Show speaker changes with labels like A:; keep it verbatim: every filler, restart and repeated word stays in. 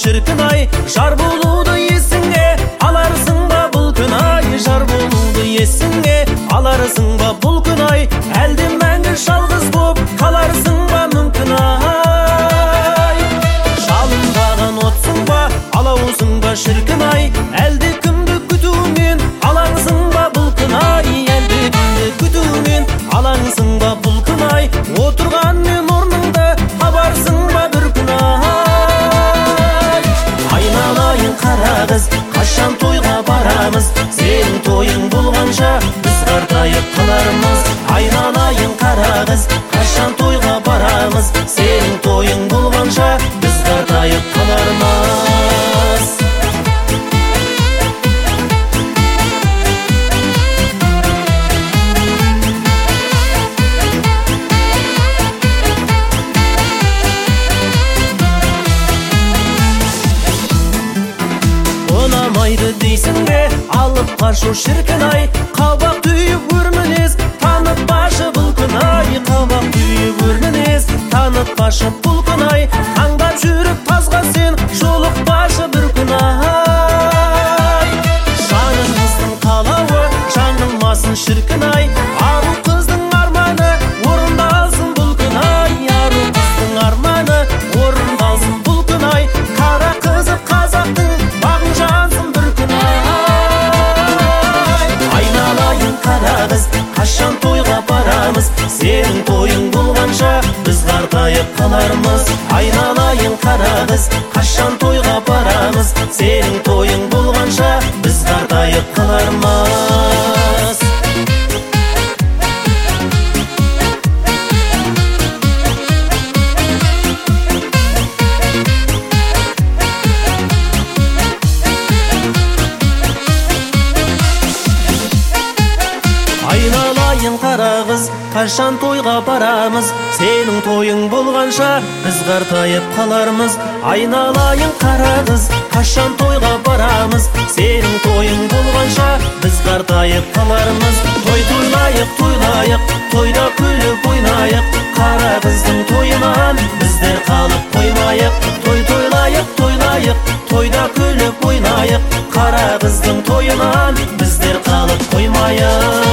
A: шіркін-ай, жар болуды есіңе аларсың ба бұл күн-ай, жар болуды есіңе аларсың ба бұл күн-ай, әлде мәңгі жалғыз боп қаларсың ба мүмкін-ай. Жалынбаған отсың ба, алаусың ба шіркін-ай, әлде кімді күтумен алаңсың ба бұл күн-ай, әлде кімді күтумен алаңсың ба бұл күн-ай, отырған мен орныңды табарсың ба бір күн-ай. Айналайын қара қыз, қашан тойға барамыз, сенің тойың болғанша біз қартайып қалармыз. Айналайын қара қыз, қашан тойға барамыз, сенің тойың болғанша біз қартайып қалармыз. Ұнамайды дейсің бе, алып қашу шіркін-ай, қабақ түйіп өрмінез, танытпашы бұл күн-ай, қабақ түйіп өрмінез, танытпашы бұл күн-ай, аңдап жүріп тазға сен жолықпашы бір күн-ай. Жаныңыздың қалауы жаңылмасын шіркін-ай, ару қыздың арманы орындалсын бұл күн-ай, ару қыздың арманы орындалсын бұл күн-ай, қара қызы қазақтың бағын жансын бір күн-ай. Айналайын қара қыз, қашан тойға барамыз, сенің тойың болғанша біз қартайып қалармыз. Айналайын қара қыз, қашан тойға барамыз, сенің тойың болғанша біз қартайып қалармыз. Айналайын қара қыз, қашан тойға барамыз, сенің тойың болғанша біз қартайып қалармыз. Айналайын қара қыз, қашан тойға барамыз, сенің тойың болғанша біз қартайып қалармыз. Той тойлайық, тойлайық, тойда күліп ойнайық, қара қыздың тойынан біздер қалып қоймайық. Той тойлайық, тойлайық, тойда күліп ойнайық, қара қыздың тойынан біздер қалып қоймайық.